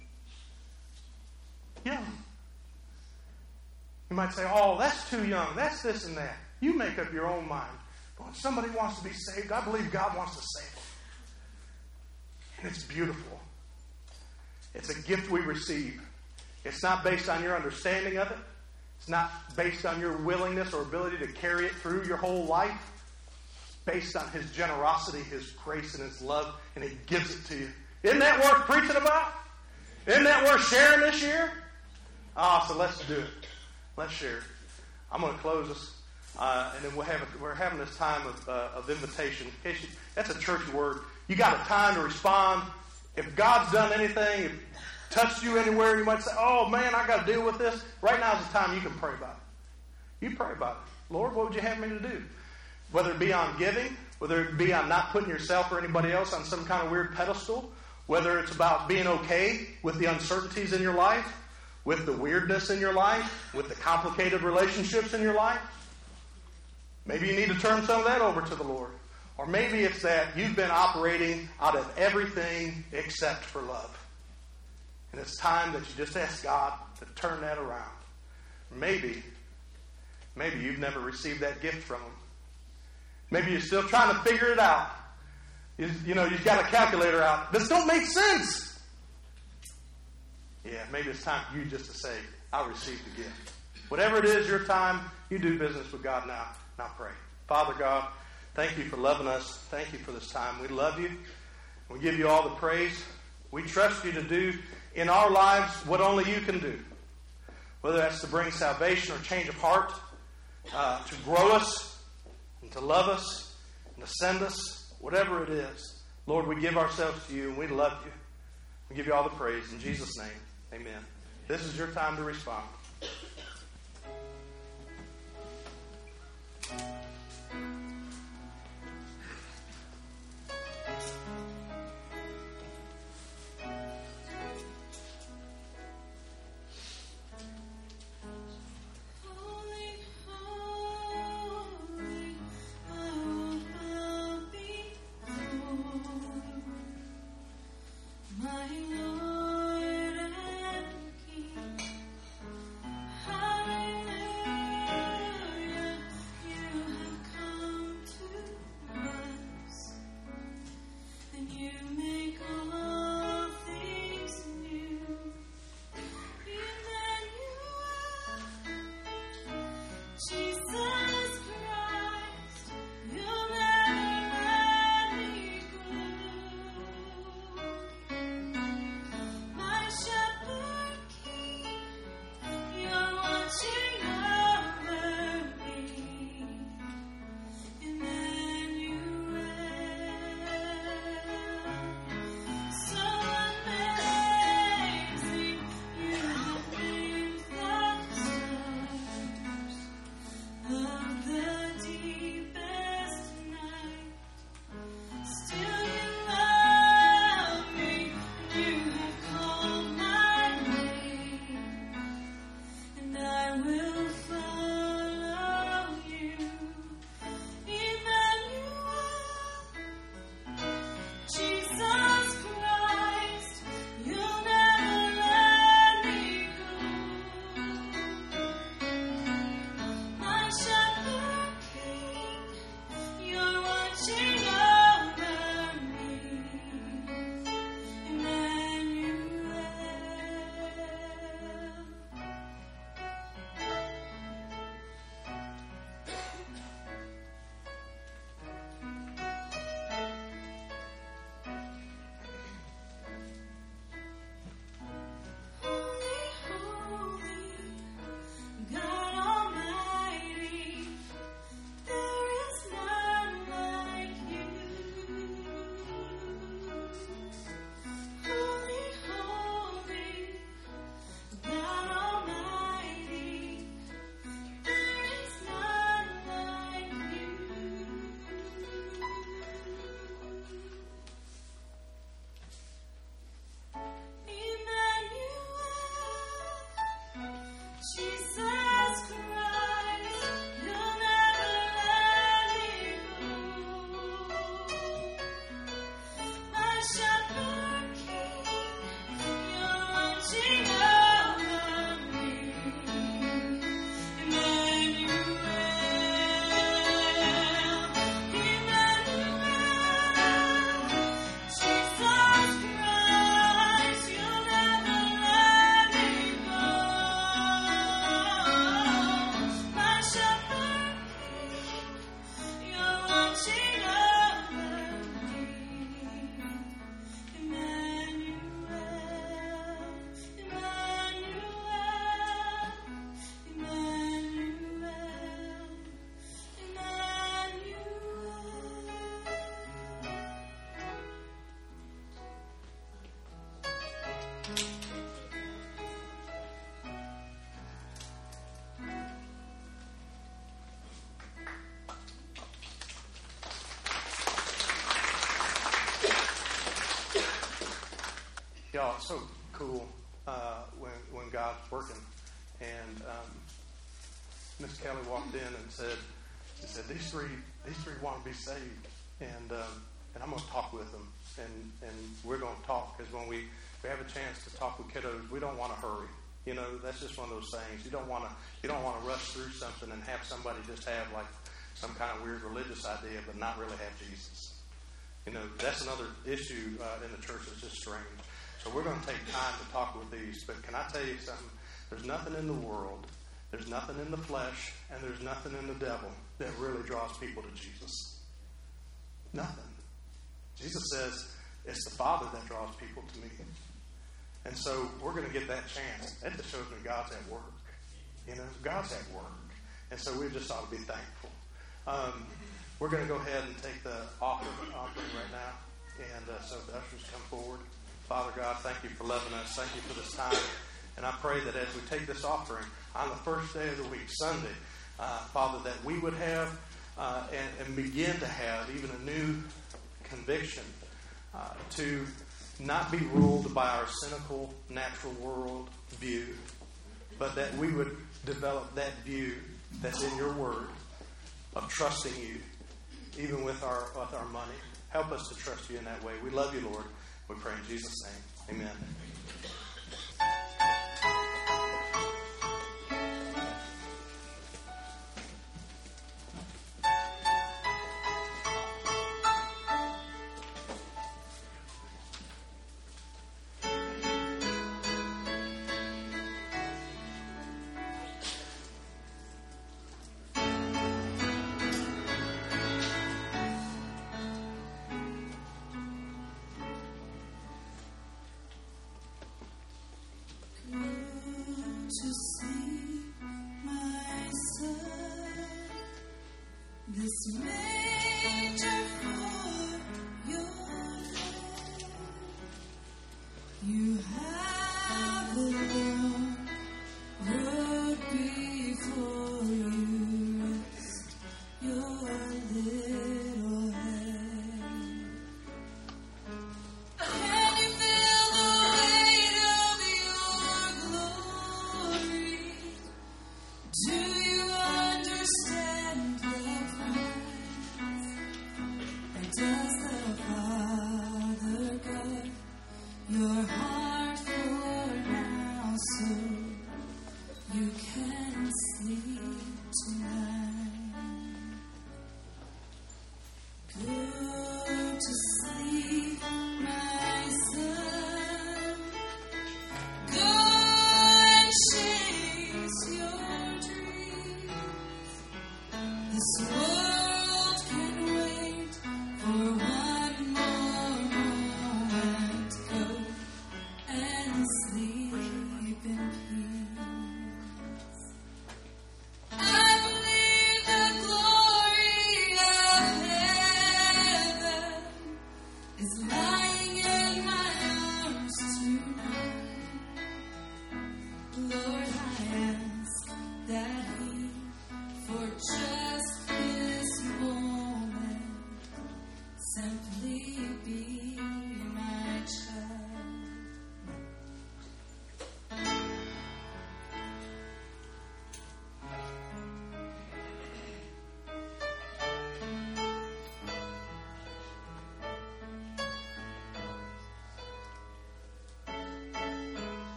Young. You might say, oh, that's too young. That's this and that. You make up your own mind. But when somebody wants to be saved, I believe God wants to save them. And it's beautiful. It's a gift we receive. It's not based on your understanding of it. It's not based on your willingness or ability to carry it through your whole life. It's based on His generosity, His grace, and His love, and He gives it to you. Isn't that worth preaching about? Isn't that worth sharing this year? So let's do it. Let's share it. I'm going to close this, and then we're having this time of invitation. That's a church word. You got a time to respond. If God's done anything, if touched you anywhere, you might say, oh man, I got to deal with this. Right now is the time you can pray about it. You pray about it. Lord, what would you have me to do? Whether it be on giving, whether it be on not putting yourself or anybody else on some kind of weird pedestal, whether it's about being okay with the uncertainties in your life, with the weirdness in your life, with the complicated relationships in your life. Maybe you need to turn some of that over to the Lord. Or maybe it's that you've been operating out of everything except for love. And it's time that you just ask God to turn that around. Maybe you've never received that gift from Him. Maybe you're still trying to figure it out. You've got a calculator out. This don't make sense. Yeah, maybe it's time for you just to say, I received the gift. Whatever it is, your time, you do business with God now. Now pray. Father God, thank you for loving us. Thank you for this time. We love you. We give you all the praise. We trust you to do in our lives what only you can do. Whether that's to bring salvation or change of heart, to grow us and to love us and to send us, whatever it is. Lord, we give ourselves to you and we love you. We give you all the praise. In Jesus' name, amen. This is your time to respond. My Lord and King, Y'all, it's so cool when God's working. And Miss Kelly walked in and said, these three want to be saved, and I'm going to talk with them, and we're going to talk, because when we have a chance to talk with kiddos, we don't want to hurry. You know, that's just one of those things. You don't want to rush through something and have somebody just have like some kind of weird religious idea, but not really have Jesus. You know, that's another issue in the church that's just strange. So we're going to take time to talk with these. But can I tell you something? There's nothing in the world, there's nothing in the flesh, and there's nothing in the devil that really draws people to Jesus. Nothing. Jesus says it's the Father that draws people to me. And so we're going to get that chance. That just shows me God's at work. You know, God's at work. And so we just ought to be thankful. We're going to go ahead and take the offering right now. And so the ushers come forward. Father God, thank you for loving us. Thank you for this time. And I pray that as we take this offering on the first day of the week, Sunday, Father, that we would have and begin to have even a new conviction to not be ruled by our cynical, natural world view, but that we would develop that view that's in your word of trusting you, even with our money. Help us to trust you in that way. We love you, Lord. We pray in Jesus' name. Amen. To see my son, this manger for your name. You have alone road before you, rest your little head. Can you feel the weight of your glory? Do you understand the price? And does the Father guard your heart?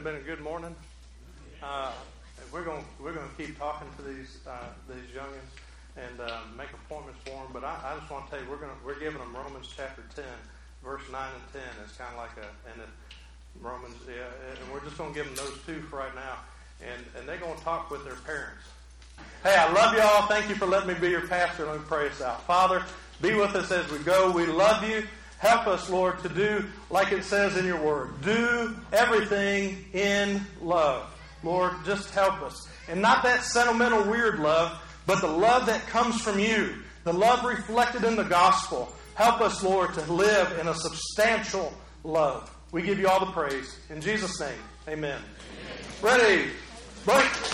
it been a good morning? We're going to keep talking to these youngins and make appointments for them. But I just want to tell you, we're giving them Romans chapter 10, verse 9 and 10. It's kind of like Romans, and we're just going to give them those two for right now. And they're going to talk with their parents. Hey, I love y'all. Thank you for letting me be your pastor. Let me pray us out. Father, be with us as we go. We love you. Help us, Lord, to do like it says in your word. Do everything in love. Lord, just help us. And not that sentimental, weird love, but the love that comes from you. The love reflected in the gospel. Help us, Lord, to live in a substantial love. We give you all the praise. In Jesus' name, amen. Ready? Break.